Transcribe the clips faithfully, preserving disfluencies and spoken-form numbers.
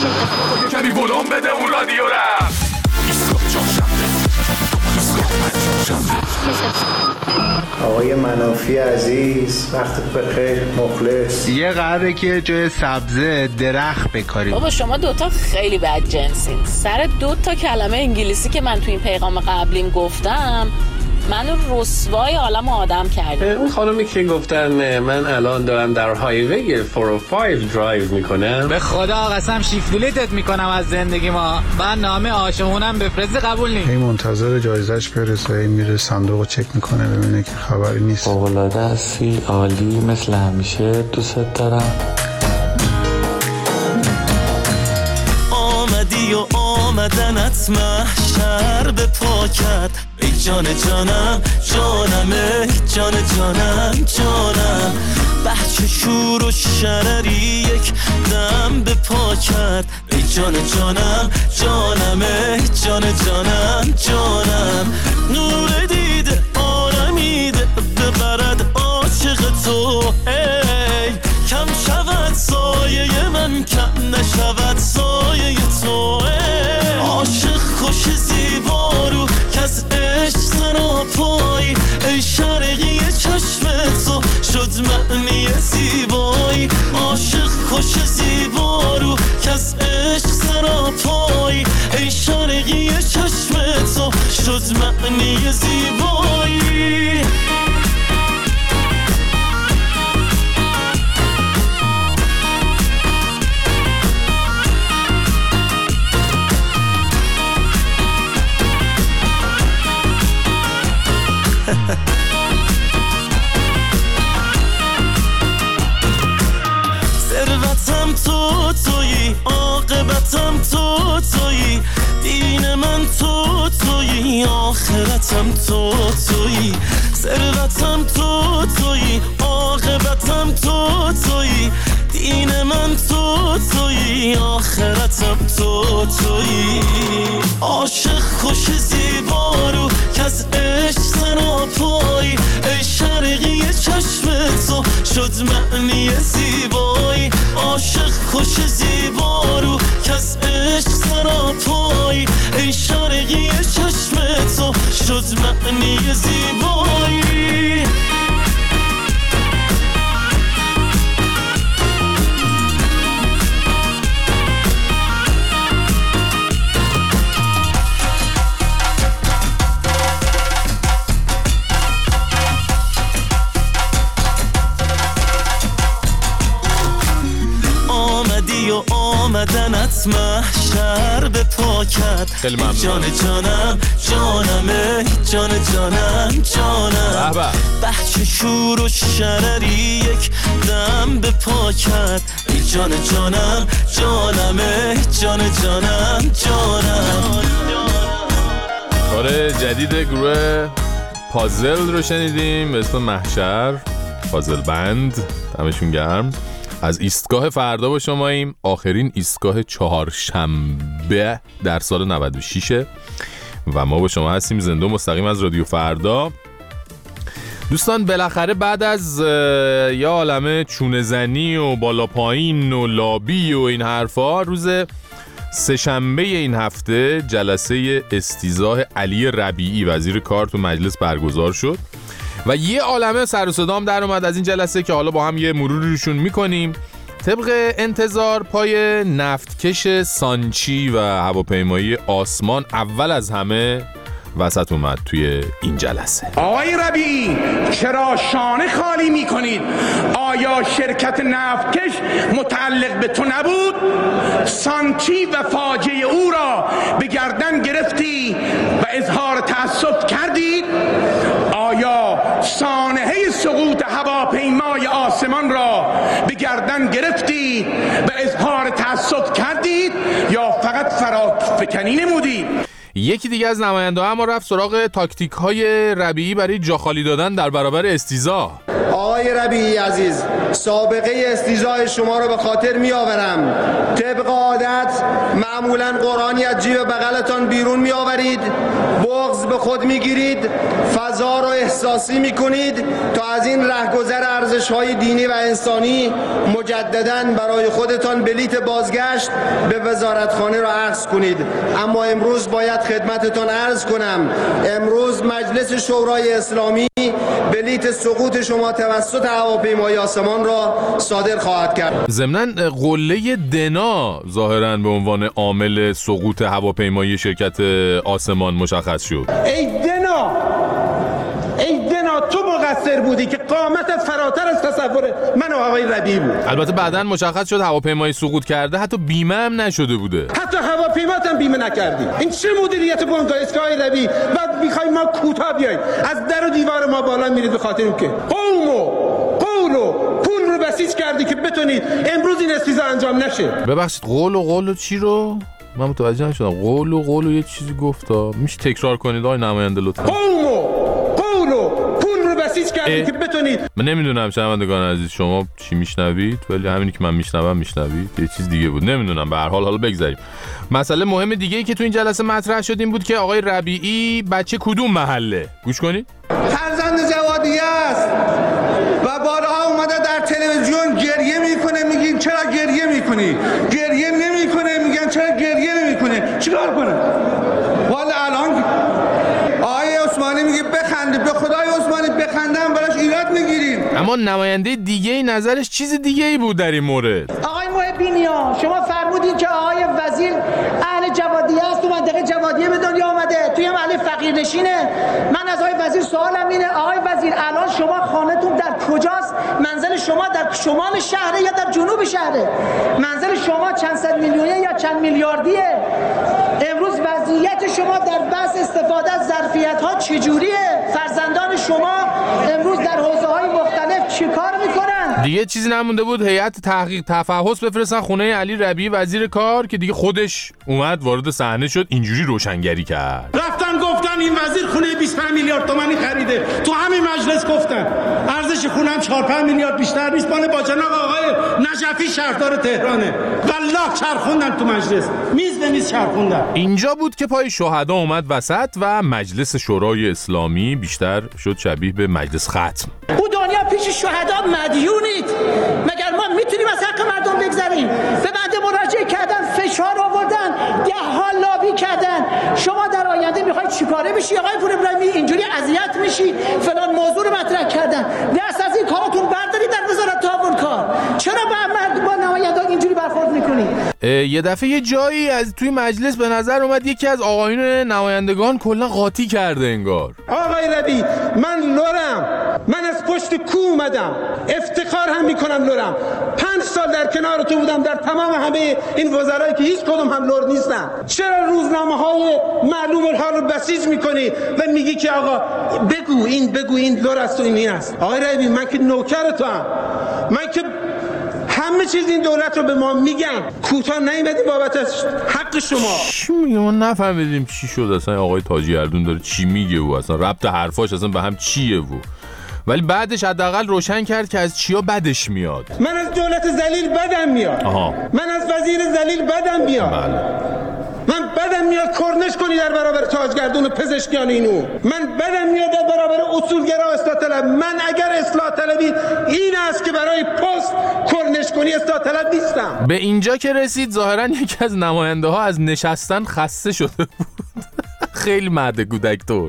کمی ولوم بده اون رادیو رفت. آقای منافی عزیز وقتت بخیر. مخلص. یه قدره که جای سبزه درخت بکاریم. بابا شما دوتا خیلی بد جنسین. سر دوتا کلمه انگلیسی که من تو این پیغام قبلیم گفتم منو رسوای عالم آدم کرد. اون خانومی که گفتن من الان دارم در هایوی چهار و پنج درایو میکنم، به خدا قسم شیفتولیتت میکنم از زندگی ما. من نامه عاشقونم بفرستی قبول نیست. هی منتظر جایزش برسه، هی میره صندوقو چک میکنه ببینه که خبری نیست. فوق‌العاده هستی، عالی، مثل همیشه دوست دارم. آمدی و آمدنت محشر به پاکت، ای جان جانم جانم، ای جان جانم جانم. بحث شور و شرری یک دم به پاکت، ای جان جانم جانم، ای جان جانم جانم. نور دیده آرمیده ببرد عاشق تو، ای کم شود سایه من، کم نشود سایه تو. ای عاشق خوش زیبارو که از عشق سراپایی، ای شرقی چشم تو شد معنی زیبایی. عاشق خوش زیبارو که از عشق سراپایی، ای شرقی چشم تو شد معنی زیبایی. ثروتم تو تویی، عاقبتم تو تویی، دین من تو تویی، آخرتم تو تویی. ثروتم تو تویی، عاقبتم تو تویی، دین من تو تویی، آخرتم تو تویی. عاشق خوش زیبارو که از عشق سراپایی، ای شرقی چشم تو شد معنی زیبایی. عاشق خوش زیبارو که از عشق سراپایی، ای شرقی چشم تو شد معنی زیبایی. و آمدنت محشر به پاکت، جان جانم جانم، جان جانم جانم. بحث شور و شرری یک دم به پاکت، ای جان جانم جانم، جان جانم جانم. کار جدید گروه پازل رو شنیدیم به اسم محشر، پازل بند. دمشون گرم. از ایستگاه فردا با شماییم، آخرین ایستگاه چهارشنبه در سال نود و شش و ما با شما هستیم زنده و مستقیم از رادیو فردا. دوستان بالاخره بعد از یه عالمه چونه زنی و بالا پایین و لابی و این حرفا، روز سه‌شنبه این هفته جلسه استیضاح علی ربیعی وزیر کار تو مجلس برگزار شد و یه عالمه سر و صدام در اومد از این جلسه که حالا با هم یه مروریشون میکنیم. طبق انتظار پای نفتکش سانچی و هواپیمایی آسمان اول از همه وسط اومد توی این جلسه. آقای ربیعی چرا شانه خالی میکنید؟ آیا شرکت نفتکش متعلق به تو نبود؟ سانچی و فاجعه او را به گردن گرفتی و اظهار تأسف کردید؟ آیا سانحه سقوط هواپیمای آسمان را به گردن گرفتید و اظهار تأسف کردید یا فقط فرافکنی نمودید؟ یکی دیگه از نماینده ها اما رفت سراغ تاکتیک های ربیعی برای جاخالی دادن در برابر استیضاح. آقای ربیعی عزیز، سابقه استیضاح شما رو به خاطر می آورم. طبق عادت معمولا قرآنی از جیب بغلتان بیرون می آورید، بغض به خود می گیرید، فضا را احساسی می کنید تا از این رهگذر ارزش‌های دینی و انسانی مجدداً برای خودتان بلیت بازگشت به وزارتخانه را عرض کنید. اما امروز باید خدمتتان عرض کنم، امروز مجلس شورای اسلامی بلیت سقوط شما توسط هواپیمای آسمان را صادر خواهد کرد. ضمناً قله دنا ظاهراً به عنوان عامل سقوط هواپیمای شرکت آسمان مشخص شد. ای دنا ای دنا تو مقصر بودی که قامت فراتر از تصور من و آقای ربیعی بود. البته بعداً مشخص شد هواپیمای سقوط کرده حتی بیمه هم نشده بوده. حتی هواپیمات هم بیمه نکردی. این چه مدیریت بنگاه است که آقای ربیعی بعد میخوای ما کوتاه بیاییم از در و دیوار ما بالا میرید به خاطر اینکه قوم و قول و پول رو بسیج کردی که بتونید امروز این استیزا انجام نشه. ببخشید قول و قول و چی رو؟ من متوجه نشدم. قول و قول و یه چیزی گفتا. میشه تکرار کنید آقای نماینده لطفا؟ قوم و قول و پول رو بسیج کردی که بتونید. من نمیدونم شنوندگان عزیز شما چی میشنوید، ولی همینی که من میشنوم میشنوید یه چیز دیگه بود. نمیدونم، به هر حال حالا بگذاریم. مسئله مهم دیگه ای که تو این جلسه مطرح شد این بود که آقای ربیعی بچه کدوم محله؟ گوش کنید. فرزند جوادیه است و بارها اومده در تلویزیون گریه میکنه، میگین چرا گریه میکنی؟ گریه نمیکنه، میگن چرا گریه نمیکنه؟ چیکار کنه؟ والا الان آقای عثمانی میگه بخنده، به خدای عثمانی بخندم براش ایراد میگیریم. اما نماینده دیگه ای نظرش چیز دیگه ای بود در این مورد. آقای محبینیا شما فرمودین که آقای وزیر اهل جوادیه است، تو منطقه جوادیه به دنیا آمده، توی محل فقیر نشینه. من از آقای وزیر سوالم اینه آقای وزیر الان شما خانه‌تون در کجاست؟ منزل شما در شمال شهره یا در جنوب شهره؟ منزل شما چند صد میلیونه یا چند میلیاردیه؟ امروز وضعیت شما در بحث استفاده از ظرفیت‌ها چجوریه؟ فرزندان شما امروز در حوزه‌های مختلف چیکار میکنن؟ دیگه چیزی نمونده بود هیئت تحقیق تفحص بفرستن خونه علی ربیعی وزیر کار که دیگه خودش اومد وارد صحنه شد اینجوری روشنگری کرد. رفتن گفتن این وزیر خونه بیست و پنج میلیارد تومانی خریده. تو همین مجلس گفتن ارزش خونه هم چهار پنج میلیارد بیشتر نیست. مال با جناب آقای نجفی شهردار تهرانه. والله چرخوندن تو مجلس، میز به میز چرخوندن. اینجا بود که پای شهدا اومد وسط و مجلس شورای اسلامی بیشتر شد شبیه به مجلس ختم. او دنیا پیش شهدا مدیونید. مگر ما میتونیم از حق مردم بگذریم؟ به بنده مراجعه کردن، فشار آوردن، ده ها لابی کردن. شما در آینده میخواید چیکاره بشی؟ آقای پور ابراهیمی اینجوری اذیت میشی، فلان موضوع رو مطرح کردن. دست از این کاراتون بردارید در وزارت تعاون کار. چرا با مرد با نمایندگان اینجوری برخورد میکنید؟ یه دفعه یه جایی از توی مجلس به نظر اومد یکی از آقایون نمایندگان کلا قاطی کرده انگار. آقای ربیعی من لورم، من از پشت کو اومدم، افتخار هم میکنم لورم. پنج سال در کنار تو بودم در تمام همه این وزرایی که هیچ کدوم هم لور نیستن. چرا روزنامه های معلوم الحال رو بسیج میکنی و میگی که آقا بگو این بگو این لور است و این است؟ آقای ربیعی من که نوکر تو هم، من که همه چیز این دولت رو به ما میگن. کوتاه نیومدی بابت حق شما. چی میگه؟ ما نفهمیدیم چی شد اصلا. آقای تاجی اردون داره چی میگه و اصلا ربط حرفاش اصلا به هم چیه و ولی بعدش حداقل روشن کرد که از چیا بدش میاد. من از دولت ذلیل بدم میاد. آها. من از وزیر ذلیل بدم میاد. بله. من بدم میاد کرنش کنی در برابر تاجگردون و پزشکیان اینو. من بدم میاد در برابر اصولگرا اصلاح طلب. من اگر اصلاح طلبی این است که برای پست کرنش کنی اصلاح طلب نیستم. به اینجا که رسید ظاهرا یکی از نماینده ها از نشستن خسته شده بود. خیلی مرد کودک‌طور.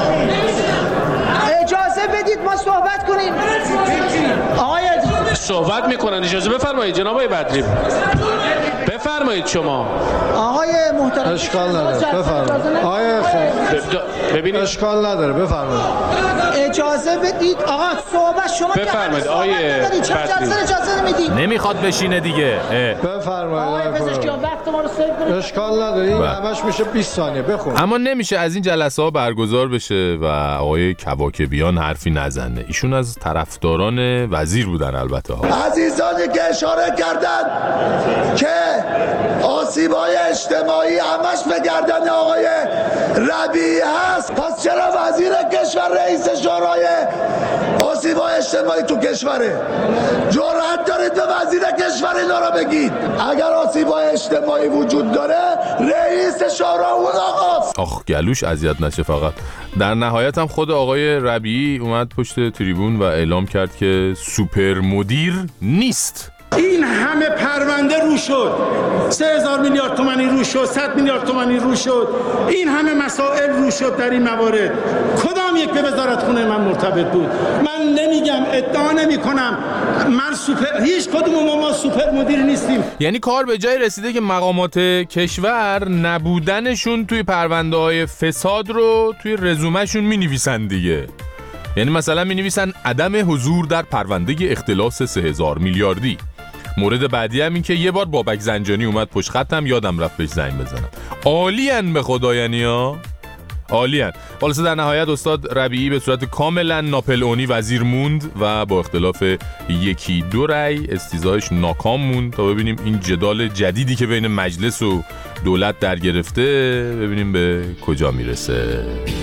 اجازه بدید ما صحبت کنیم. آقای صحبت میکنن، اجازه بفرمایید جناب آقای بدری. بفرمایید شما. آقای محترم اشکال نداره بفرمایید. آقای ببینید اشکال نداره بفرمایید. اجازه بدید آقا صحبت شما بفرمایید. آقای بدری اجازه نمیدید. نمیخواد بشینه دیگه. بفرمایید. آقای پزشکیان وقت ما رو سر کنید. اشکال نداره این همش میشه بیست ثانیه بخون. اما نمیشه از این جلسه ها برگزار بشه و آقای کواکبیان حرفی نزنه. ایشون از طرفداران وزیر بودن البته ها. عزیزانی که اشاره کردن که آسیب‌های اجتماعی همش به گردن آقای ربیعی هست، پس چرا وزیر کشور رئیس شورای آسیب‌های اجتماعی تو کشوره؟ جرأت دارید به وزیر کشور اینا رو بگید؟ اگر آسیب‌های اجتماعی وجود داره رئیس شورا اون آقاست. آخ گلوش اذیت نشه فقط. در نهایت هم خود آقای ربیعی اومد پشت تریبون و اعلام کرد که سوپر مدیر نیست. این همه پرونده رو شد، سه هزار میلیارد تومانی رو شد، صد میلیارد تومانی رو شد، این همه مسائل رو شد در این موارد. کدام یک به وزارتخونه من مرتبط بود؟ من نمیگم، ادعا نمی کنم من سوپر، هیچ کدوم ما سوپر مدیر نیستیم. یعنی کار به جای رسیده که مقامات کشور نبودنشون توی پرونده های فساد رو توی رزومهشون می نویسن دیگه. یعنی مثلا می نویسن عدم حضور در پرونده اختلاس سه هزار میلیاردی. مورد بعدی هم این که یه بار بابک زنجانی اومد پشت خطم، یادم رفت بهش زنگ بزنم. عالی‌ان به خدا، یعنی ها عالی‌ان. خلاصه در نهایت استاد ربیعی به صورت کاملا ناپلئونی وزیر موند و با اختلاف یکی دو رأی استیضاحش ناکام موند. تا ببینیم این جدال جدیدی که بین مجلس و دولت در گرفته ببینیم به کجا میرسه.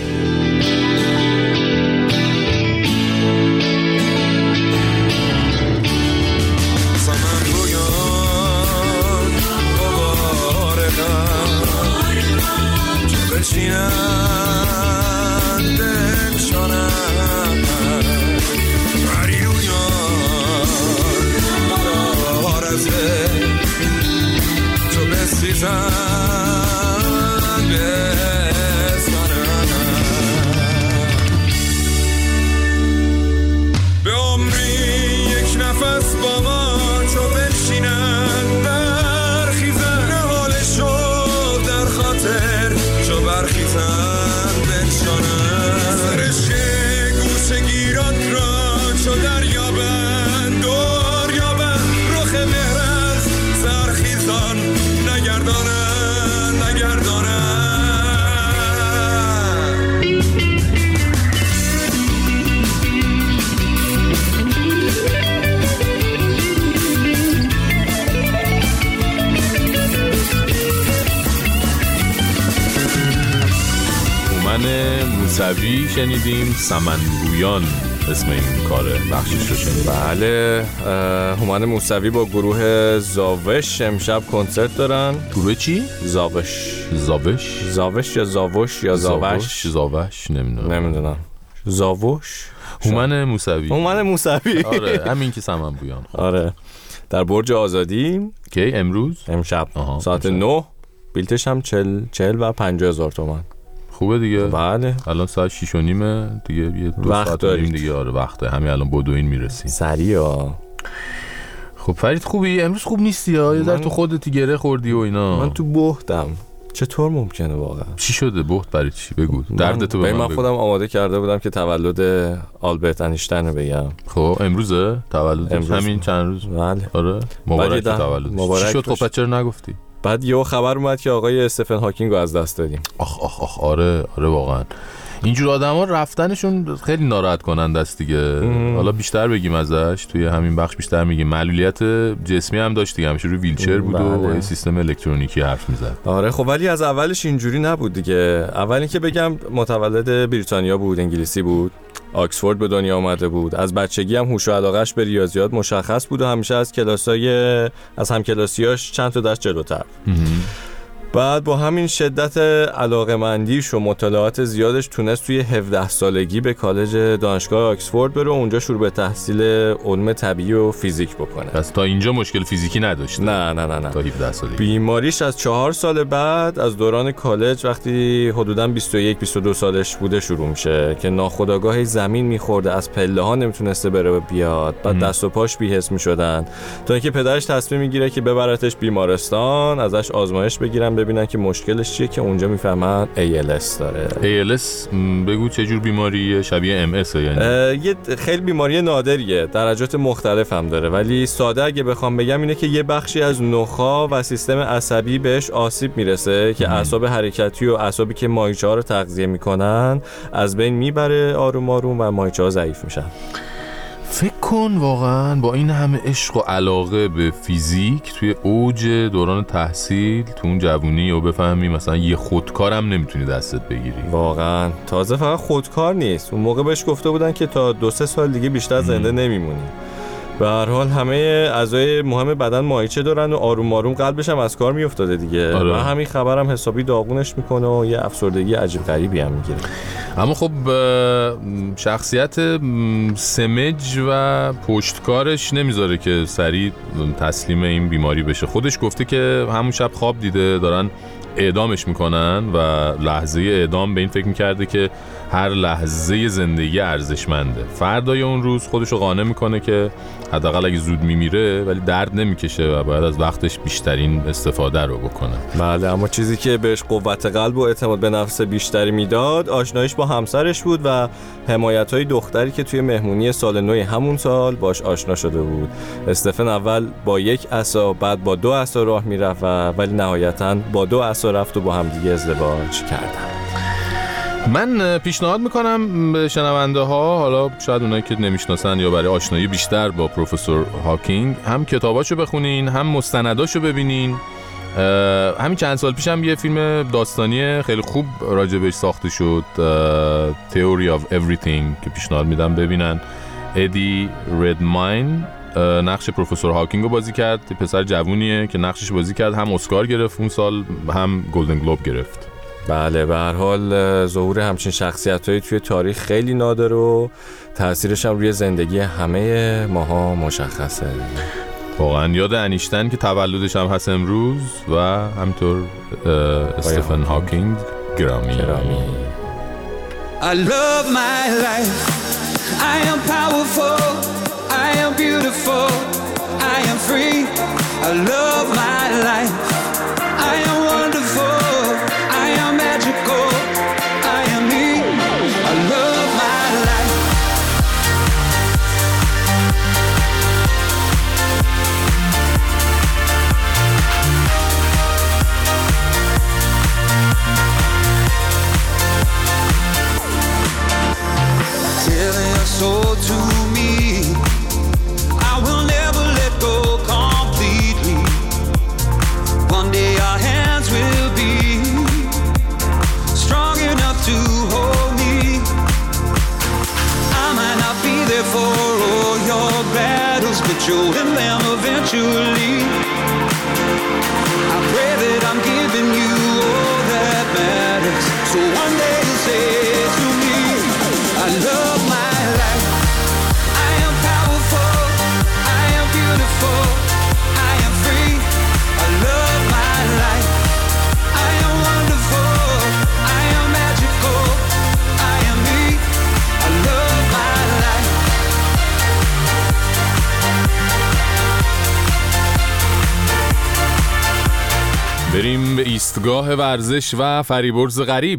موسوی شنیدیم، سمنگویان اسم این کاره، بخشش رو شنیدیم. بله، هومن موسوی با گروه زاوش امشب کنسرت دارن. گروه چی؟ زاوش. زاوش؟ زاوش یا زاوش یا زاوش؟ زاوش نمیدونم. نمیدونم. زاوش؟ هومن موسوی. هومن موسوی. آره، همین که سمنگویان. آره. در برج آزادی کی امروز؟ امشب ساعت نه. بیلتش هم چل چل و پنجاه هزار تومان. خوبه دیگه. بله. الان ساعت شیش و نیمه دیگه، یه دو ساعت و نیم دیگه. آره وقته، همین الان بدوین میرسی. سریعا. خب فرید خوبی؟ امروز خوب نیستی ها؟ یه ذره تو خودت گره خوردی و اینا. من تو بهتم. چطور ممکنه واقعا؟ چی شده؟ بهت برای چی؟ بگو. دردتو به من بگو. من خودم آماده کرده بودم که تولد آلبرت انیشتین رو بگم. خب امروزه تولد امروز. همین چند روز. بله. آره مبارک تولد. مبارک. چی شد؟ خب چرا نگفتی؟ بعد یه خبر اومد که آقای استفن هاکینگ رو از دست دادیم. آخ آخ آخ آره آره واقعا. اینجور آدما رفتنشون خیلی ناراحت کننده است دیگه. حالا بیشتر بگیم ازش توی همین بخش، بیشتر میگیم. معلولیت جسمی هم داشت دیگه، همیشه روی ویلچر بود بله. و با سیستم الکترونیکی حرف میزد. آره خب ولی از اولش اینجوری نبود دیگه. اول اینکه بگم متولد بریتانیا بود، انگلیسی بود، آکسفورد به دنیا آمده بود. از بچگی هم هوش و علاقه‌اش به ریاضیات مشخص بود و همیشه از کلاسای از همکلاسیاش چند تا درس جلوتر. بعد با همین شدت علاقه‌مندیش و مطالعات زیادش تونست توی هفده سالگی به کالج دانشگاه آکسفورد بره و اونجا شروع به تحصیل علوم طبیعی و فیزیک بکنه. پس تا اینجا مشکل فیزیکی نداشت؟ نه نه نه نه. تا هفده سالگی. بیماریش از چهار سال بعد از دوران کالج وقتی حدوداً بیست و یک بیست و دو سالش بوده شروع میشه که ناخودآگاه زمین میخورده، از پله ها نمیتونسته بره و بیاد، بعد دست و پاش بی‌حس میشدن، تا اینکه پدرش تصمیم میگیره که ببرتش بیمارستان، ازش آزمایش بگیرن ببینن که مشکلش چیه، که اونجا میفهمن ای ال اس داره. ای ال اس بگو چه جور بیماریه؟ شبیه ام اس یعنی؟ یه خیلی بیماری نادریه، درجات مختلف هم داره، ولی ساده اگه بخوام بگم اینه که یه بخشی از نخاع و سیستم عصبی بهش آسیب میرسه که اعصاب حرکتی و اعصابی که ماهیچه‌ها رو تغذیه میکنن از بین میبره آروم آروم و ماهیچه‌ها ضعیف میشن. فکر کن واقعا با این همه عشق و علاقه به فیزیک توی اوج دوران تحصیل تو اون جوونی و بفهمی مثلا یه خودکارم نمیتونی دستت بگیری. واقعا تازه فقط خودکار نیست، اون موقع بهش گفته بودن که تا دو سه سال دیگه بیشتر زنده نمیمونی. به هر حال همه اعضای مهم بدن ماهیچه دارن و آروم آروم قلبش هم از کار میافتاده دیگه. آره. و همین خبرم حسابی داغونش میکنه و یه افسردگی عجیب غریبی هم میگیره. اما خب شخصیت سمج و پشتکارش نمیذاره که سریع تسلیم این بیماری بشه. خودش گفته که همون شب خواب دیده دارن اعدامش میکنن و لحظه اعدام به این فکر میکرده که هر لحظه زندگی ارزشمنده. فردای اون روز خودشو قانع میکنه که حداقل اگه زود میمیره ولی درد نمیکشه و باید از وقتش بیشترین استفاده رو بکنه. بله، اما چیزی که بهش قوت قلب و اعتماد به نفس بیشتری میداد آشناییش با همسرش بود و حمایت‌های دختری که توی مهمونی سال نو همون سال باش آشنا شده بود. استفن اول با یک عصا بعد با دو عصا راه میرفت ولی نهایتاً با دو عصا رفت و با همدیگه ازدواج کردن. من پیشنهاد میکنم به شنونده ها، حالا شاید اونایی که نمیشناسن یا برای آشنایی بیشتر با پروفسور هاکینگ، هم کتاباشو بخونین هم مستنداشو ببینین. همین چند سال پیش هم یه فیلم داستانی خیلی خوب راجبش ساخته شد، Theory of Everything، که پیشنهاد میدم ببینن. ادی ردماین نقش پروفسور هاکینگ رو بازی کرد. پسر جوونیه که نقشش بازی کرد، هم اسکار گرفت اون سال هم گلدن گلوب گرفت. بله، به هر حال ظهور همچین شخصیتایی توی تاریخ خیلی نادر و تأثیرش هم روی زندگی همه ماها مشخصه. واقعا یاد انیشتن که تولدش هم هست امروز و همطور استفن هاکینگ گرامی. گرامی. I love my life. I am powerful. I am beautiful. I am free. I love my life. I am wonderful. I am magical. I am me. I love my life. Tell your soul to me. I will never let go completely. One day our hands will be strong enough to hold me. I might not be there for all your battles, but you'll win them eventually. I pray that I'm giving you all that matters, so one day you'll say to me, I love my life. I am powerful. I am beautiful. I am free. I love my life. I am wonderful. I am magical. I am me. I love my life. بریم به ایستگاه ورزش و فریبرز غریب.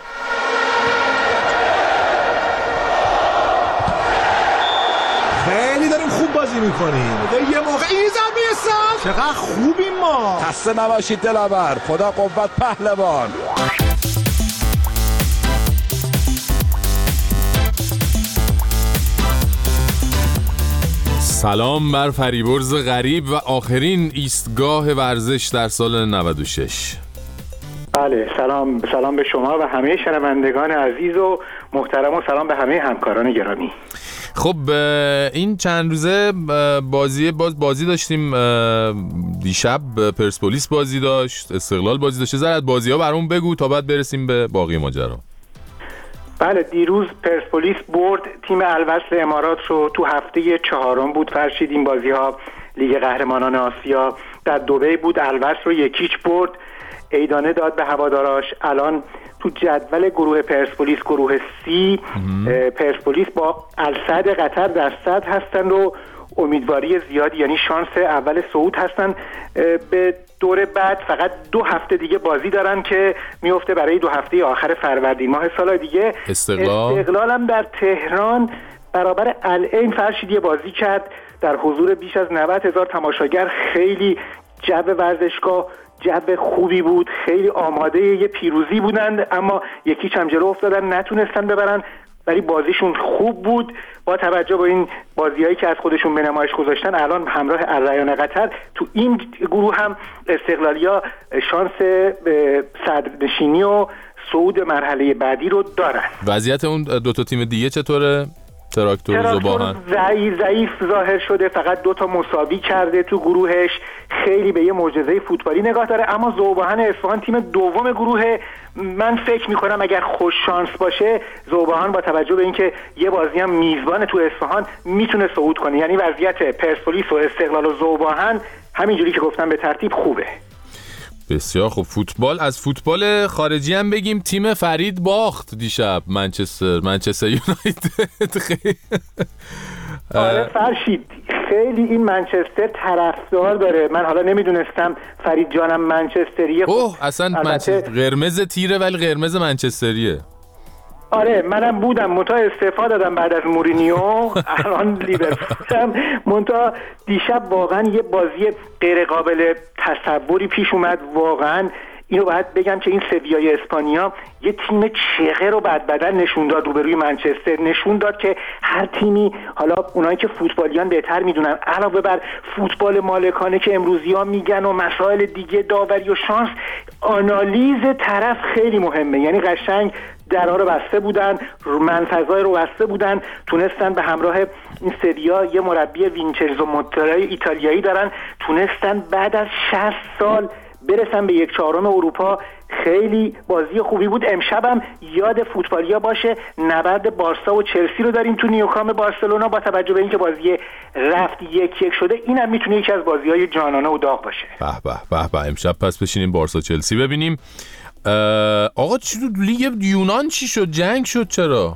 خیلی داریم خوب بازی میکنیم. یه موقع این زمین سال چقدر خوبیم ما. خسته نباشید دلاور. خدا قوت پهلوان. سلام بر فریبرز غریب و آخرین ایستگاه ورزش در سال نود و شش. بله، سلام سلام به شما و همه شنوندگان عزیز و محترم و سلام به همه همکاران گرامی. خب این چند روزه بازی باز بازی داشتیم. دیشب پرسپولیس بازی داشت، استقلال بازی داشت. ذره از بازی‌ها برامون بگو تا بعد برسیم به باقی ماجرا. بله، دیروز پرسپولیس برد تیم الوصل امارات رو. تو هفته چهارم بود فرشید این بازی‌ها. لیگ قهرمانان آسیا در دبی بود. الوصل رو یکیچ برد. ایدانه داد به هواداراش. الان تو جدول گروه پرسپولیس گروه سی پرسپولیس با السد قطر در صدر هستن و امیدواری زیادی، یعنی شانس اول صعود هستن. به دور بعد فقط دو هفته دیگه بازی دارن که میفته برای دو هفته آخر فروردین ماه سال دیگه. استقلال استقلال هم در تهران برابر العین فرشیدی بازی کرد در حضور بیش از نود هزار تماشاگر. خیلی جو ورزشگاه جو خوبی بود، خیلی آماده یه پیروزی بودند، اما یکیچ هم جلو افتادن، نتونستن ببرن، ولی بازیشون خوب بود. با توجه به این بازیایی که از خودشون به نمایش گذاشتن الان همراه الریان قطر تو این گروه هم استقلالیا شانس صدرنشینی و صعود مرحله بعدی رو دارن. وضعیت اون دو تا تیم دیگه چطوره؟ تراکتور زوباهن ضعیف ضعیف ظاهر شده، فقط دو تا مساوی کرده تو گروهش، خیلی به یه معجزه فوتبالی نگاه داره. اما زوباهن اصفهان تیم دوم گروه، من فکر میکنم اگر خوش شانس باشه زوباهن با توجه به اینکه یه بازی هم میزبان تو اصفهان میتونه صعود کنه. یعنی وضعیت پرسپولیس و استقلال و زوباهن همینجوری که گفتم به ترتیب خوبه. بسیار خوب. فوتبال، از فوتبال خارجی هم بگیم. تیم فرید باخت دیشب منچستر منچستر یونایتد. خیلی آره فرشید، خیلی این منچستر طرفدار داره. من حالا نمیدونستم فرید جانم منچستریه. اوه اصلا منچستر قرمز تیره ولی قرمز منچستریه. آره منم بودم، منتها استعفا دادم بعد از مورینیو، الان لیورپولم. منتها دیشب واقعا یه بازی غیر قابل تصوری پیش اومد. واقعا اینو باید بگم که این سویای اسپانیا یه تیم چغه رو بعد بدن نشون داد روبروی منچستر. نشون داد که هر تیمی، حالا اونایی که فوتبالیان بهتر میدونن، علاوه بر فوتبال مالکانه که امروزی‌ها میگن و مسائل دیگه، داوری و شانس، آنالیز طرف خیلی مهمه. یعنی قشنگ درها رو بسته بودن، منفذای رو بسته بودن، تونستن به همراه این سریا یه مربی وینچنزو موترای ایتالیایی دارن، تونستن بعد از شصت سال برسن به یک چهارم اروپا. خیلی بازی خوبی بود. امشبم یاد فوتبالیا باشه نبرد بارسا و چلسی رو داریم تو نیوکام بارسلونا. با توجه به اینکه بازی رفت یک یک شده، اینم میتونه یکی از بازی‌های جانانه و داغ باشه. به به به به. امشب پس بشینیم بارسا چلسی ببینیم. آقا چی تو لیگ یونان چی شد؟ جنگ شد چرا؟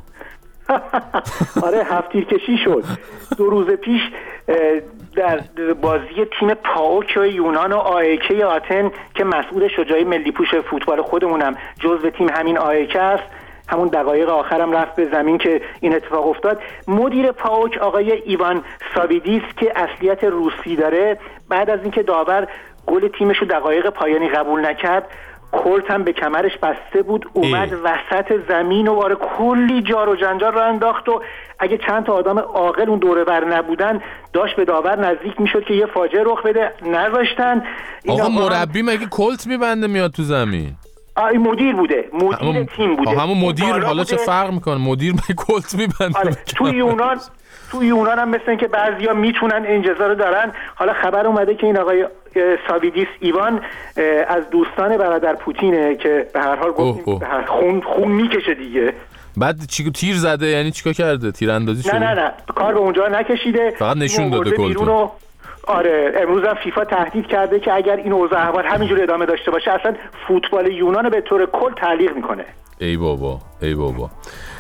آره هفتیر کشی شد. دو روز پیش در بازی تیم پاوک یونان و آیکه آتن که مسئول شجاعی ملی پوش فوتبال خودمونم جزو تیم همین آیکه است، همون دقایق آخرم رفت به زمین که این اتفاق افتاد. مدیر پاوک آقای ایوان ساویدیس که اصلیت روسی داره، بعد از اینکه داور گل تیمشو دقایق پایانی قبول نکرد، کلت هم به کمرش بسته بود، اومد ای. وسط زمین و واره کلی جار و جنجال رو انداخت و اگه چند تا آدم عاقل اون دوره بر نبودن داشت به داور نزدیک میشد که یه فاجعه رخ بده، نذاشتن. آقا مربی مگه کلت میبنده میاد تو زمین؟ آی مدیر بوده، مدیر همون... تیم بوده. همون مدیر حالا چه فرق میکنه؟ مدیر مگه کلت میبنده؟ آره. تو یونان تو یونان هم مثل این که بعضیا میتونن انجزا رو دارن. حالا خبر اومده که این آقای ساویدیس ایوان از دوستان برادر پوتینه که به هر حال گفتیم به هر خون خون میکشه دیگه. بعد چیکو تیر زده؟ یعنی چیکار کرده؟ تیراندازی شده؟ نه نه نه کار به اونجا نکشیده، فقط نشون داده کلتو. آره امروز هم فیفا تهدید کرده که اگر این اوضاع احوال همینجوری ادامه داشته باشه اصلا فوتبال یونان به طور کل تعلیق میکنه. ای بابا ای بابا.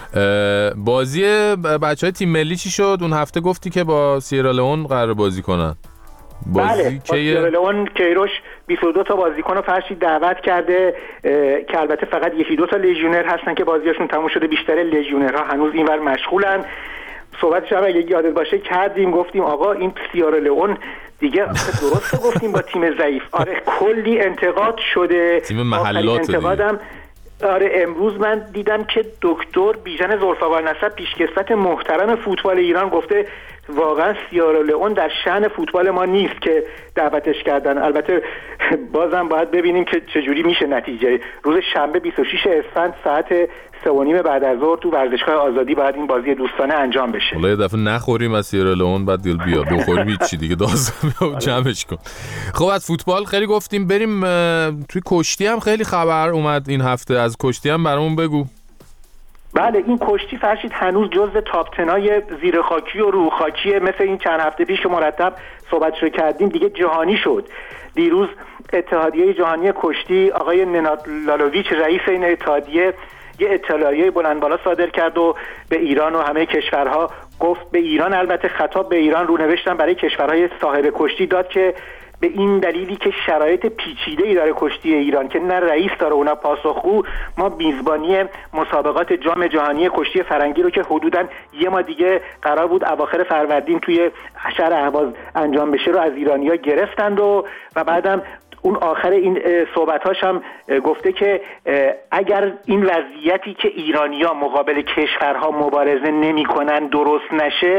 بازی بچهای تیم ملی چی شد؟ اون هفته گفتی که با سیرالئون قرار بازی کنن. بله با سیرالئون کیروش بیست و دو تا بازیکن رو فرشی دعوت کرده که البته فقط یکی دو تا لژیونر هستن که بازیاشون تموم شده، بیشتر لژیونرها هنوز اینور مشغولن. صحبتش هم اگه یادت باشه کردیم، گفتیم آقا این سیرالئون دیگه درسته گفتیم با تیم ضعیف. آره کلی انتقاد شده، تیم محلات انتقادم. آره امروز من دیدم که دکتر بیژن ذوالفقار نسب پیشکسوت محترم فوتبال ایران گفته واقعا سیرالئون در شأن فوتبال ما نیست که دعوتش کردن. البته بازم باید ببینیم که چجوری میشه نتیجه. روز شنبه بیست و شش اسفند ساعت سه و نیم بعد از ظهر تو ورزشگاه آزادی باید این بازی دوستانه انجام بشه. حالا یه دفعه نخوریم از سیرالئون بعد دل بیا بخوریم هیچ دیگه داستان جمعش کن. خب از فوتبال خیلی گفتیم، بریم توی کشتی هم خیلی خبر اومد این هفته. از کشتی هم برامون بگو. بله این کشتی فرشید هنوز جزء تاپ تنای زیر خاکی و رو خاکیه، مثل این چند هفته پیش که مرتب صحبتش رو کردیم دیگه جهانی شد. دیروز اتحادیه جهانی کشتی آقای نناد لالوویچ رئیس این اتحادیه یه اطلاعیه بلند بالا صادر کرد و به ایران و همه کشورها گفت، به ایران البته خطاب به ایران رو نوشتن برای کشورهای صاحب کشتی داد که به این دلیلی که شرایط پیچیده‌ای داره کشتی ایران که نه رئیس داره و نه پاسخگو، ما میزبانی مسابقات جام جهانی کشتی فرنگی رو که حدوداً یه ماه دیگه قرار بود اواخر فروردین توی شهر اهواز انجام بشه رو از ایرانی‌ها گرفتند و و بعدم اون آخر این صحبت‌هاش هم گفته که اگر این وضعیتی که ایرانی‌ها مقابل کشورها مبارزه نمی‌کنن درست نشه،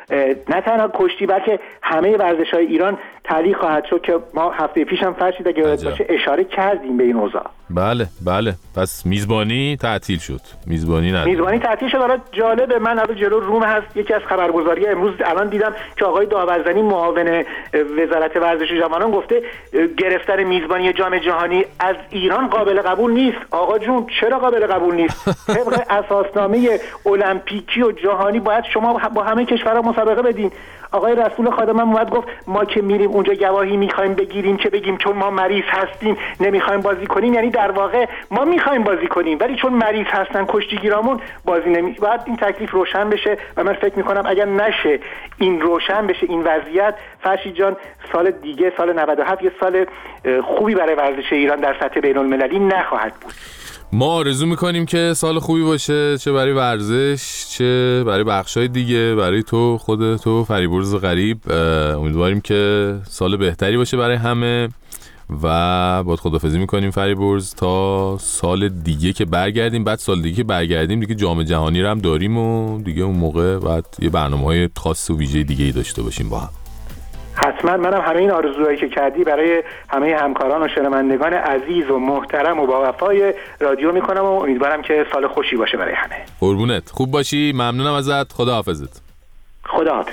نه تنها کشتی بلکه همه ورزش‌های ایران تعلیق خواهد شد که ما هفته پیش هم فرشید اگه یادت باشه اشاره کردیم به این اوضاع. بله بله پس میزبانی تعطیل شد. میزبانی نداره. میزبانی تعطیل شد. حالا جالبه، من الان جلو روم هست یکی از خبرگزاری امروز الان دیدم که آقای داورزنی معاون وزارت ورزش و جوانان گفته گرفتن میزبانی جام جهانی از ایران قابل قبول نیست. آقا جون چرا قابل قبول نیست؟ طبق اساسنامه المپیکی و جهانی باید شما با همه کشورها مسابقه بدین. آقای رسول خادم هم اومد گفت ما که میریم اونجا گواهی میخوایم بگیریم که بگیم چون ما مریض هستیم نمیخوایم بازی کنیم، یعنی در واقع ما میخوایم بازی کنیم ولی چون مریض هستن کشتیگیرامون بازی نمی. باید این تکلیف روشن بشه و من فکر میکنم اگر نشه این روشن بشه این وضعیت، فرشید جان سال دیگه سال نود و هفت یه سال خوبی برای ورزش ایران در سطح بین المللی نخواهد بود. ما آرزو میکنیم که سال خوبی باشه، چه برای ورزش چه برای بخشای دیگه، برای تو خود تو فریبرز غریب. امیدواریم که سال بهتری باشه برای همه و باید خداحافظی میکنیم فریبرز تا سال دیگه که برگردیم. بعد سال دیگه که برگردیم دیگه جام جهانی رو هم داریم و دیگه اون موقع بعد یه برنامه‌های خاص و ویژه دیگه‌ای داشته باشیم با هم. حتما منم همه این آرزوهایی که کردی برای همه همکاران و شنوندگان عزیز و محترم و با وفای رادیو میکنم و امیدوارم که سال خوشی باشه برای همه. قربونت، خوب باشی، ممنونم ازت، خداحافظت. خداحافظ.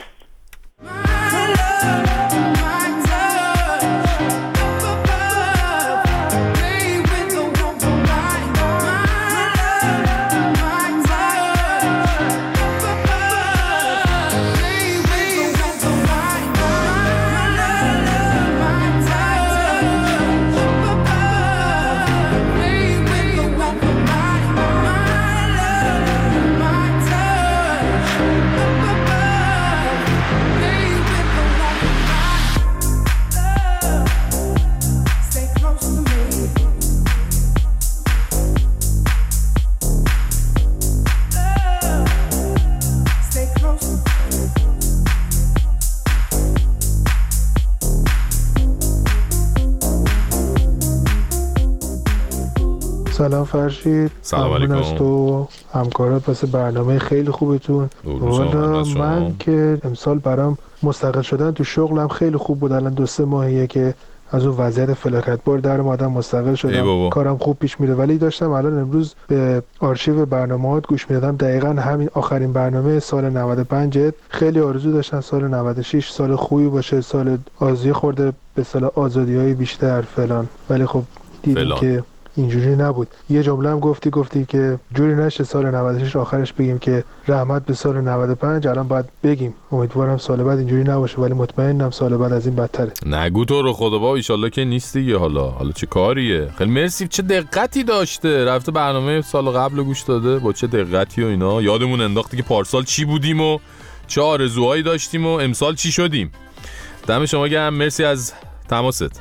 سلام فرشید، سلام علیکم. از تو همکارات پس برنامه خیلی خوبتون. والا من که امسال برام مستقل شدن تو شغلم خیلی خوب بود. الان دو سه ماهیه که از اون وضعیت فلاکت بار در اومدم مستقل شدم، کارم خوب پیش میره. ولی داشتم الان امروز به آرشیو برنامه‌هات گوش میدادم، دقیقاً همین آخرین برنامه سال نود و پنج. خیلی آرزو داشتم سال نود و شش سال خوبی باشه، سال آزادی خورده به سال آزادی‌های بیشتر فلان، ولی خب دیدیم فلان. که اینجوری نبود. یه جمله هم گفتی گفتی که جوری نشه سال نود و شش آخرش بگیم که رحمت به سال نود و پنج. الان باید بگیم امیدوارم سال بعد اینجوری نباشه، ولی مطمئنم سال بعد از این بدتره. نگو تو رو خدا با، ان شاءالله که نیست دیگه. حالا حالا چه کاریه؟ خیلی مرسی، چه دقتی داشته، رفته برنامه سال قبل گوش داده با چه دقتی و اینا. یادمون انداخته که پارسال چی بودیم و چه آرزوهایی داشتیم و امسال چی شدیم. دم شما گرم، مرسی از تماست.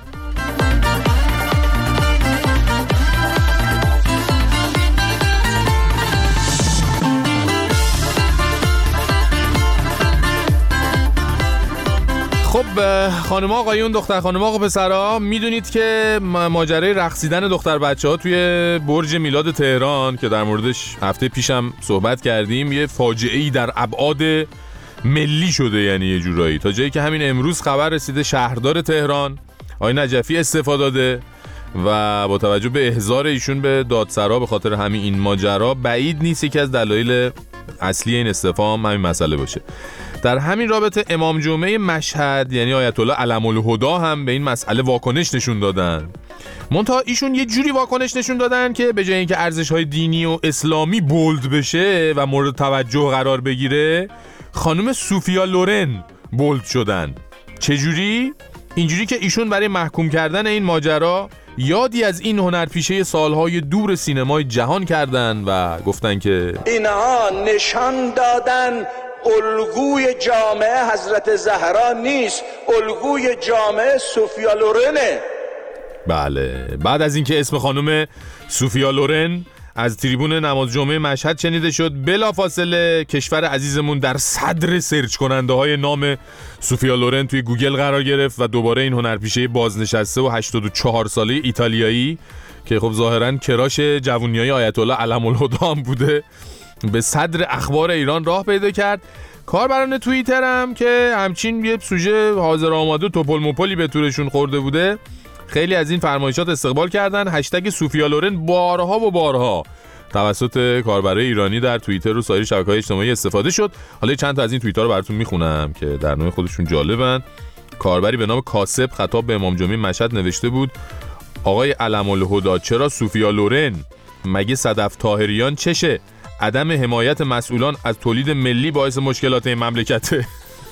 خب خانم آقایون، دختر خانم آقا پسرا، میدونید که ماجرای رقصیدن دختر بچه ها توی برج میلاد تهران که در موردش هفته پیشم صحبت کردیم یه فاجعه‌ای در ابعاد ملی شده، یعنی یه جورایی تا جایی که همین امروز خبر رسیده شهردار تهران آقای نجفی استعفا داده و با توجه به احضار ایشون به دادسرا به خاطر همین این ماجرا بعید نیست یکی از دلایل اصلی این استعفا هم همین مسئله باشه. در همین رابطه امام جمعه مشهد یعنی آیت الله علم الهدی هم به این مسئله واکنش نشون دادن. منتها ایشون یه جوری واکنش نشون دادن که به جای اینکه ارزش‌های دینی و اسلامی بولد بشه و مورد توجه قرار بگیره، خانم سوفیا لورن بولد شدن. چجوری؟ اینجوری که ایشون برای محکوم کردن این ماجرا یادی از این هنرپیشه سالهای دور سینمای جهان کردن و گفتن که اینها نشان دادن الگوی جامعه حضرت زهرا نیست، الگوی جامعه سوفیا لورنه. بله، بعد از اینکه اسم خانم سوفیا لورن از تریبون نماز جمعه مشهد شنیده شد، بلافاصله کشور عزیزمون در صدر سرچ کننده های نام سوفیا لورن توی گوگل قرار گرفت و دوباره این هنرپیشه بازنشسته و هشتاد و چهار ساله ایتالیایی که خب ظاهراً کراش جوونیای آیت الله علم الهدی هم بوده به صدر اخبار ایران راه پیدا کرد. کاربران توییترم که همچین یه سوژه حاضر آماده توپل مپلی به تورشون خورده بوده خیلی از این فرمایشات استقبال کردن. هشتگ سوفیا لورن بارها و بارها توسط کاربرای ایرانی در توییتر و سایر شبکه‌های اجتماعی استفاده شد. حالا چند تا از این توییت‌ها رو براتون میخونم که در نوع خودشون جالبن. کاربری به نام کاسب خطاب به امام جمعه مشهد نوشته بود: آقای علم الهدی، چرا سوفیا لورن؟ مگه صدف طاهریان چشه؟ عدم حمایت مسئولان از تولید ملی باعث مشکلات این مملکته.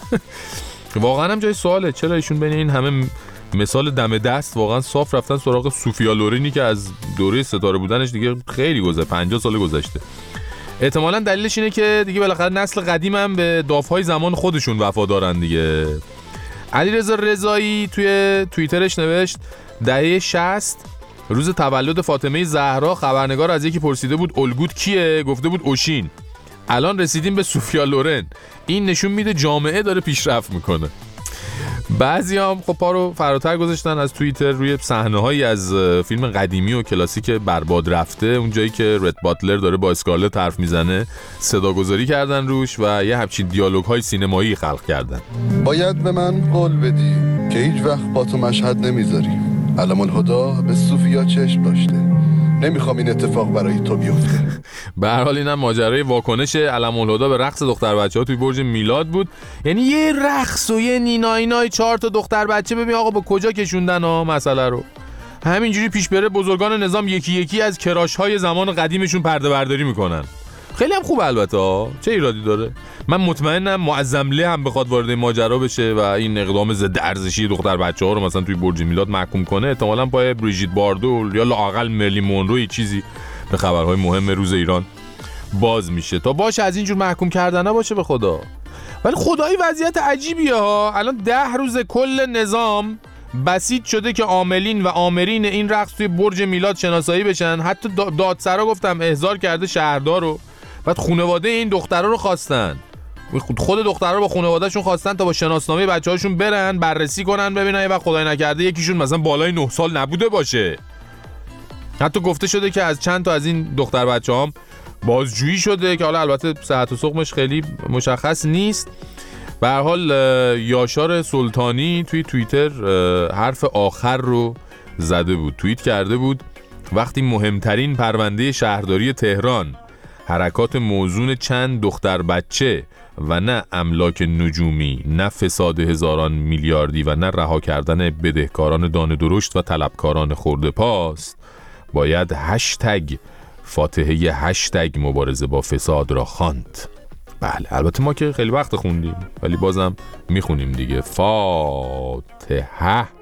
واقعا هم جای سواله چرا ایشون بین این همه مثال دم دست واقعا صاف رفتن سراغ سوفیا لورنی که از دوره ستاره بودنش دیگه خیلی گذشته، پنجاه سال گذشته. احتمالاً دلیلش اینه که دیگه بالاخره نسل قدیم هم به دافهای زمان خودشون وفادارن دیگه. علیرضا رضایی توی توییترش نوشت: دهه شصت روز تولد فاطمه زهرا خبرنگار از یکی پرسیده بود الگوت کیه؟ گفته بود اوشین. الان رسیدیم به سوفیا لورن. این نشون میده جامعه داره پیشرفت میکنه. بعضی هم خب پا رو فراتر گذاشتن از توییتر روی صحنه‌هایی از فیلم قدیمی و کلاسیک برباد رفته، اون جایی که رد باتلر داره با اسکارلت حرف میزنه، صداگذاری کردن روش و یه همچین دیالوگ‌های سینمایی خلق کردن. باید به من قول بدی که هیچ وقت با تو مشهد نمیذاری. علم الهدی به سوفیا چشم داشته. نمیخوام این اتفاق برای تو بیفته. به هر حال اینم ماجرای واکنش علم الهدی به رقص دختر بچه‌ها توی برج میلاد بود. یعنی یه رقص و یه نینای نای چهار تا دختر بچه، ببین آقا با کجا کشوندن ها مسئله رو. همینجوری پیش بره بزرگان نظام یکی یکی از کراش‌های زمان قدیمشون پرده برداری میکنن. خیلی هم خوب البته ها، چه ایرادی داره؟ من مطمئنم معظمله هم بخواد وارد این ماجرا بشه و این اقدام ضد ارزشی دختر بچه‌ها رو مثلا توی برج میلاد محکوم کنه، احتمالاً پای بریژیت باردو یا لااقل مرلی مونرو چیزی به خبرهای مهم روز ایران باز میشه تا باشه از اینجور محکوم کردن باشه به خدا. ولی خدایی وضعیت عجیبیه ها. الان ده روز کل نظام بسیط شده که عاملین و آمرین این رقص توی برج میلاد شناسایی بشن. حتی دادسرا گفتم احضار کرده شهردار رو. بعد خانواده این دخترها رو خواستن، خود دخترها با خانواده‌شون خواستن تا با شناسنامه بچه‌هاشون برن بررسی کنن ببینن یه وقت خدای نکرده یکیشون مثلا بالای نه سال نبوده باشه. حتی گفته شده که از چند تا از این دختر بچه‌هام بازجویی شده که حالا البته صحت و سقمش خیلی مشخص نیست. به هر حال یاشار سلطانی توی توییتر حرف آخر رو زده بود، توییت کرده بود: وقتی مهمترین پرونده شهرداری تهران حرکات موزون چند دختر بچه و نه املاک نجومی، نه فساد هزاران میلیاردی و نه رها کردن بدهکاران دانه درشت و طلبکاران خورده پاست، باید هشتگ فاتحه هشتگ مبارزه با فساد را خواند. بله البته ما که خیلی وقت خوندیم ولی بازم میخونیم دیگه. فاتحه.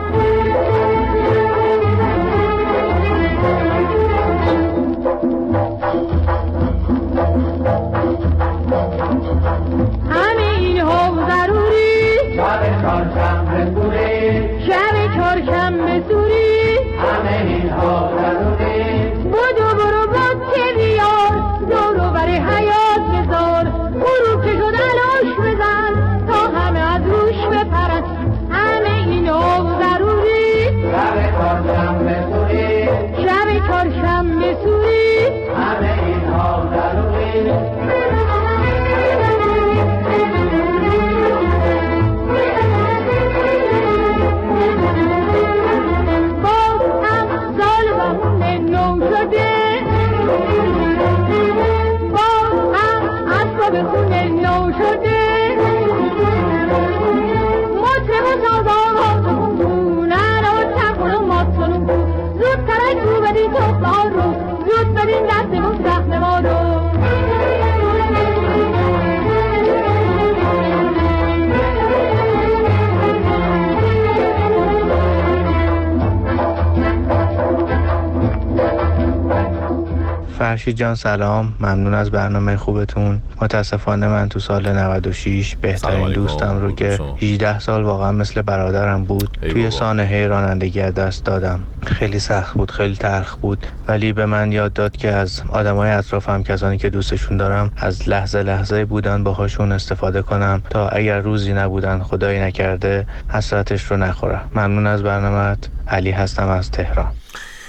فرشید جان سلام، ممنون از برنامه خوبتون. متاسفانه من تو سال نود و شش بهترین دوستم رو که هجده سال واقعا مثل برادرم بود توی سانحه رانندگی از دست دادم. خیلی سخت بود، خیلی تلخ بود، ولی به من یاد داد که از آدمای اطرافم، کسانی که دوستشون دارم، از لحظه لحظه بودن باهاشون استفاده کنم تا اگر روزی نبودن خدایی نکرده حسرتش رو نخورم. ممنون از برنامه‌ت. علی هستم از تهران.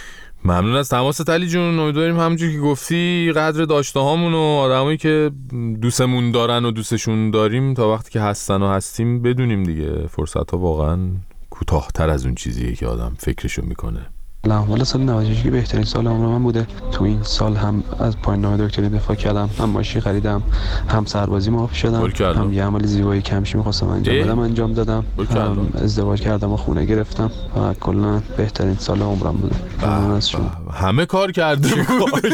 ممنون از تماست علی جون. امیدواریم همونجوری که گفتی قدر داشته هامون و آدمایی که دوستمون دارن و دوستشون داریم تا وقتی که هستن و هستیم بدونیم دیگه. فرصت ها واقعا کوتاه‌تر از اون چیزیه که آدم فکرشو میکنه. لاحول سال نود و شش که بهترین سال عمر من بوده. تو این سال هم از پایان نامه دکتری دفاع کردم، هم ماشین خریدم، هم سربازی معاف شدم، هم یه عمل زیبایی کمشی می‌خواستم انجام بدم انجام دادم، هم ازدواج کردم و خونه گرفتم و کلا بهترین سال عمرم بوده. ممنون از شما. همه کار کرده بود.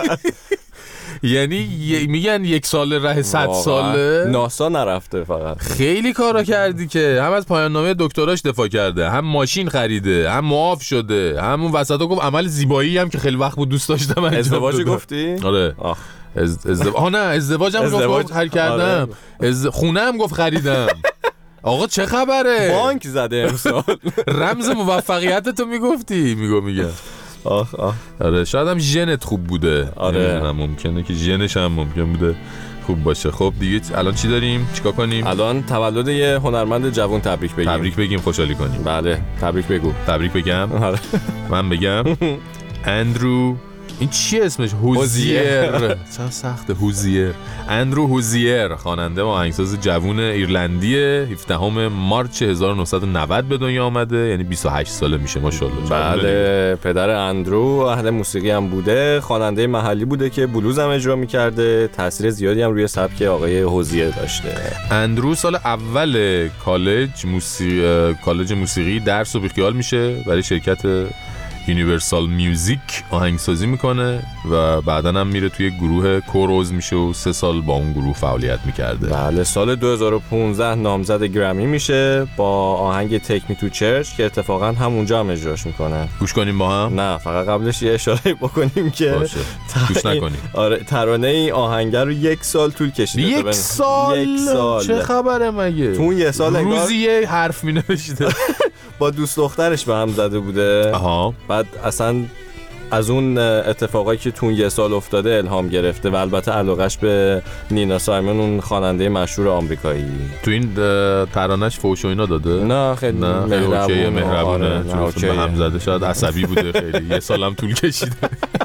یعنی میگن یک سال ره صد ساله. ناسا نرفته فقط. خیلی کارا کردی که هم از پایان نامه دکتراش دفاع کرده، هم ماشین خریده، هم معاف شده، همون وسطا گفت عمل زیبایی هم که خیلی وقت بود دوست داشتم انجام بدم. ازدواج گفتی؟ آره. از ازدواج آها نه ازدواجم گفت هر کردم. از خونه هم گفت خریدم. آقا چه خبره؟ بانک زده امسال. رمز موفقیت تو میگفتی میگو میگم. آخ آخ. آره شاید هم ژنت خوب بوده. آره ممکنه که ژنش هم ممکن بوده خوب باشه. خب دیگه الان چی داریم؟ چیکار کنیم؟ الان تولد یه هنرمند جوان تبریک بگیم. تبریک بگیم خوشحالی کنیم. بله تبریک بگو. تبریک بگم. من بگم. اندرو این چی اسمش؟ هوزیر. چه سخته هوزیر. اندرو هوزیر خواننده و آهنگساز جوون ایرلندی هفدهم مارس هزار و نهصد و نود به دنیا آمده، یعنی بیست و هشت ساله میشه ماشاءالله. بله پدر اندرو اهل موسیقی هم بوده، خواننده محلی بوده که بلوز هم اجرا می‌کرده، تاثیر زیادی هم روی سبک آقای هوزیر داشته. اندرو سال اول کالج موسیقی کالج موسیقی درس و بیخیال میشه، برای شرکت یونیورسال میوزیک آهنگسازی میکنه و بعداً هم میره توی گروه کوروز میشه و سه سال با اون گروه فعالیت میکرده. بله سال دو هزار و پانزده نامزد گرمی میشه با آهنگ تیک می تو چرچ که اتفاقاً همونجا هم اجراش میکنه. گوش کنیم با هم؟ نه فقط قبلش یه اشاره بکنیم که باشه گوش نکنیم. آره ترانه این آهنگ رو یک سال طول کشیده. یک سال؟ یک سال چه خبره مگه؟ تو یه سال روزی یه حرف مینوشته. با دوست دخترش به هم زده بوده. آها. بعد اصلا از اون اتفاقایی که تو یه سال افتاده الهام گرفته و البته علاقش به نینا سایمون اون خواننده مشهور آمریکایی. تو این ترانه‌اش فوش و اینا داده؟ نه خیلی مهربونه مهربونه چون به هم زده شاید عصبی بوده خیلی. یه سالم طول کشیده.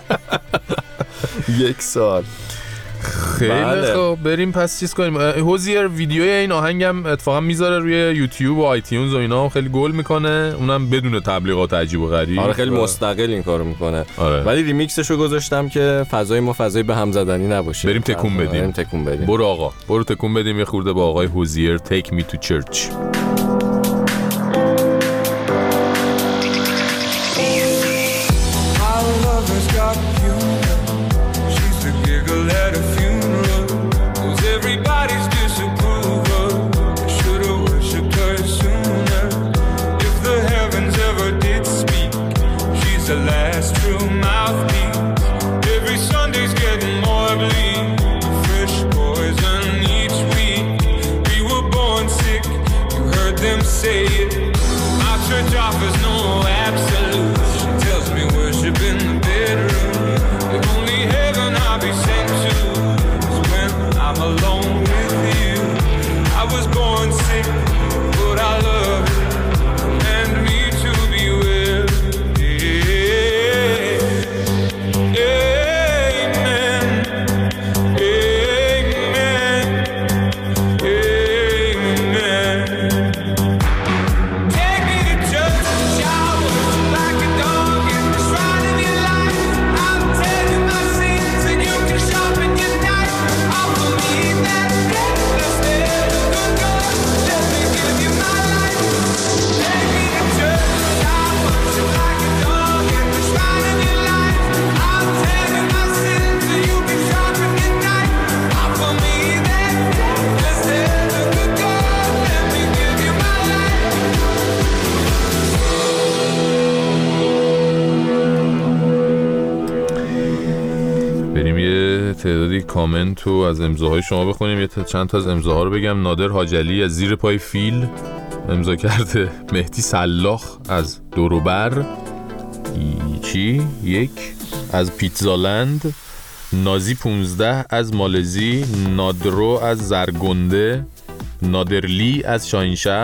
یک سال. خیلی بله. خب بریم پس چیز کنیم. هوزیر ویدیوی این آهنگم اتفاقا میذاره روی یوتیوب و آیتیونز و اینا، خیلی گل میکنه، اونم بدون تبلیغات عجیب و غریب. آره خیلی و... مستقل این کارو میکنه. آره. ولی ریمیکسشو گذاشتم که فضای ما فضای به هم زدنی نباشه. بریم تکون بدیم. بریم تکون بدیم. برو آقا برو تکون بدیم یه خورده با آقای هوزیر. Take me to church. At a funeral, was everybody's disapproval. I should have worshipped her sooner. If the heavens ever did speak, she's the last true mouthpiece. Every Sunday's getting more bleak, fresh poison each week. We were born sick, you heard them say it. My church offers no absolute. She tells me worship in the bedroom. If only heaven I'll be sent to is when I'm alone with you. I was born sick, but I love it. Command me to be well. Yeah. Amen. Amen. Amen. Take me to church, shower like a dog in the shrine of your life. I'll tell you my sins and you can sharpen your knife. Offer me that breathless air. Good God, let me give you my life. Take me to church, shower like a dog in the shrine of your life. I'll tell you my sins and you can sharpen your knife. Offer me that breathless air. Good God, let me give you my life. بریم یه تعدادی کامنت رو از امضاهای شما بخونیم. یه چند تا از امضاها رو بگم. نادر حاجلی از زیر پای فیل امضا کرده. مهدی سلاخ از دوروبر. چی؟ یک از پیتزالند. نازی پونزده از مالزی. نادرو از زرگنده. نادرلی از شاهینشهر.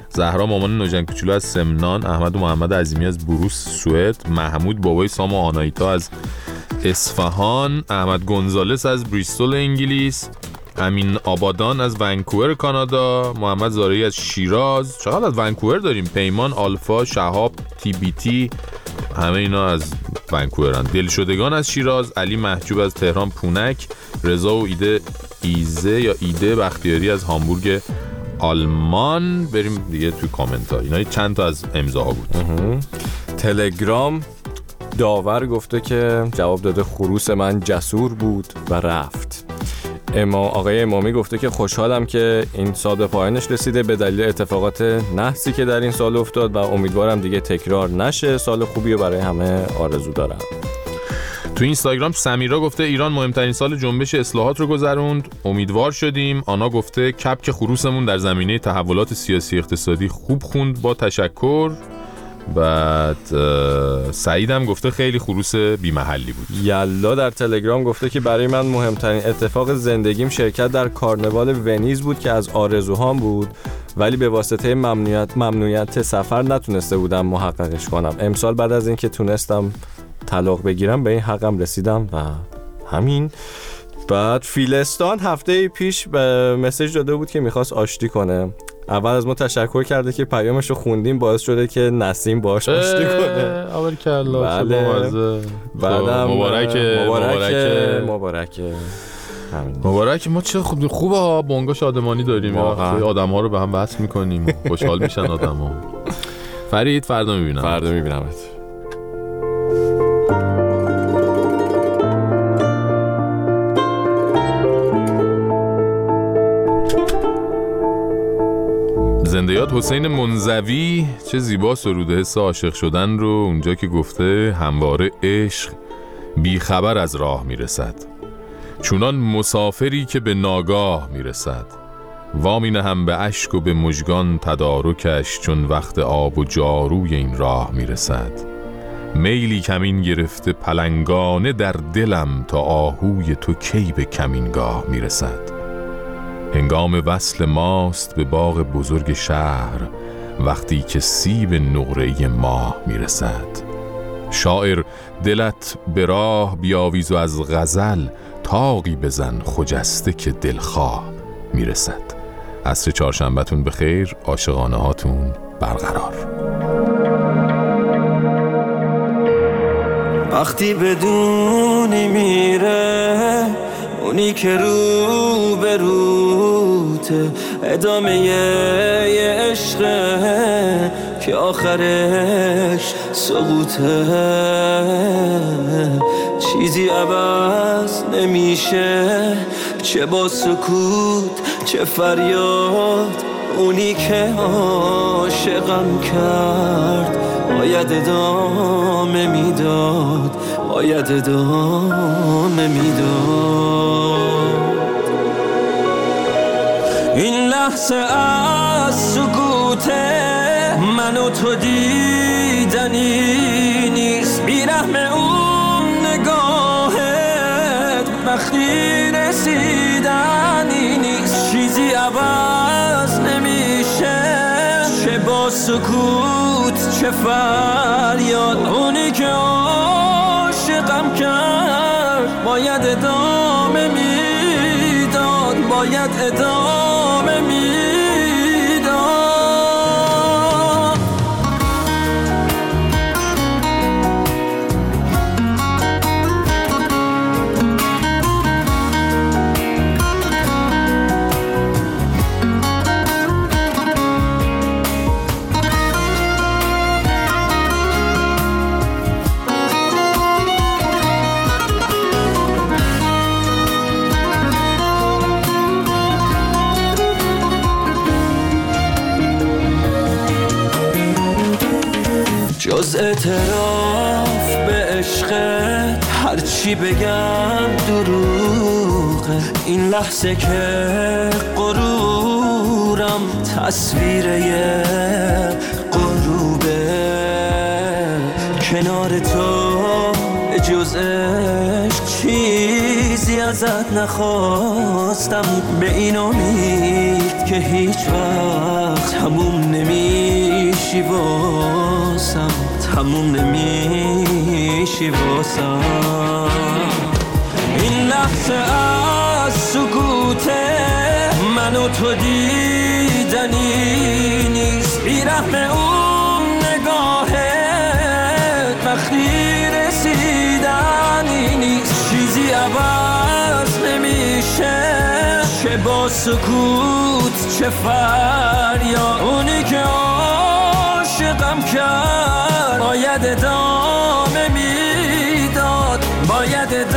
زهرا مامان نوجان کوچولو از سمنان، احمد و محمد عظیمی از بروس سوئد، محمود بابای سام و آنایتا از اصفهان، احمد گونزالس از بریستول انگلیس، امین آبادان از ونکوور کانادا، محمد زارعی از شیراز. چقدر از ونکوور داریم؟ پیمان، آلفا، شهاب، تی بی تی، همه اینا از ونکوورن. دلشدگان از شیراز، علی محجوب از تهران پونک، رضا و ایده ایزه یا ایده بختیاری از هامبورگ آلمان. بریم دیگه توی کامنت ها، اینا چند تا از امضاها بود. تلگرام داور گفته که جواب داده خروس من جسور بود و رفت. اما آقای امامی گفته که خوشحالم که این سال به پایانش رسیده به دلیل اتفاقات نحسی که در این سال افتاد و امیدوارم دیگه تکرار نشه. سال خوبی رو برای همه آرزو دارم. تو اینستاگرام سمیرا گفته ایران مهمترین سال جنبش اصلاحات رو گذروند، امیدوار شدیم. آنا گفته کپک خروسمون در زمینه تحولات سیاسی اقتصادی خوب خوند، با تشکر. بعد سعیدم گفته خیلی خروس بی محلی بود. یلا در تلگرام گفته که برای من مهمترین اتفاق زندگیم شرکت در کارناوال ونیز بود که از آرزوهام بود، ولی به واسطه ممنوعیت ممنوعیت سفر نتونسته بودم محققش کنم. امسال بعد از اینکه تونستم طلاق بگیرم به این حقم رسیدم و همین. بعد فیلستان هفته پیش به مسیج داده بود که میخواست آشتی کنه. اول از ما تشکر کرده که پیامش رو خوندیم، باعث شده که نسیم باهاش آشتی کنه. اول کلا بله. بعدم مبارکه مبارکه مبارکه مبارک. ما چه خوب خوبه ها، بونگا شادمانی داریم، آدم ها رو به هم وصل میکنیم، خوشحال میشن آدم ها. فرید فردا میبینم فردا میبینمت. زنده یاد حسین منزوی چه زیبا سروده حس عاشق شدن رو اونجا که گفته همواره عشق بی خبر از راه میرسد، چونان مسافری که به ناگاه میرسد، وامینه هم به اشک و به مژگان تدارکش، چون وقت آب و جاروی این راه میرسد. میلی کمین گرفته پلنگانه در دلم، تا آهوی تو کی به کمینگاه میرسد. هنگام وصل ماست به باغ بزرگ شهر، وقتی که سیب نقره‌ای ماه میرسد. شاعر دلت به راه بیاویز و از غزل تاقی بزن، خجسته که دلخواه میرسد. عصر چهارشنبه‌تون بخیر، عاشقانه هاتون برقرار. وقتی بدونی میره اونی که رو به روته، ادامه یه عشقه که آخرش سقوطه، چیزی عوض نمیشه، چه با سکوت چه فریاد. اونی که عاشقم کرد باید ادامه میداد، باید ادامه میداد. این لحظه از سکوته من و تو دیدنی نیست، بیرحم اون نگاهت وقتی رسیدنی نیست. چیزی عوض نمیشه، چه با سکوت چه فریاد. اونی که عاشقم کرد باید ادامه میداد، باید ادامه میداد. جز اعتراف به عشقت هرچی بگم دروغه. این لحظه که غرورم تصویره غروبه، کنار تو به جز عشق چیزی ازت نخواستم، به این امید که هیچ وقت تموم نمیشی واسم، تموم نمیشی واسم. این لحظه از سکوته من و تو دیدنی نیست، بیرحم اون نگاهت وقتی رسیدنی نیست. چیزی عوض نمیشه، چه با سکوت چه فریاد. اونی که عاشقم کرد باید ادامه میداد، باید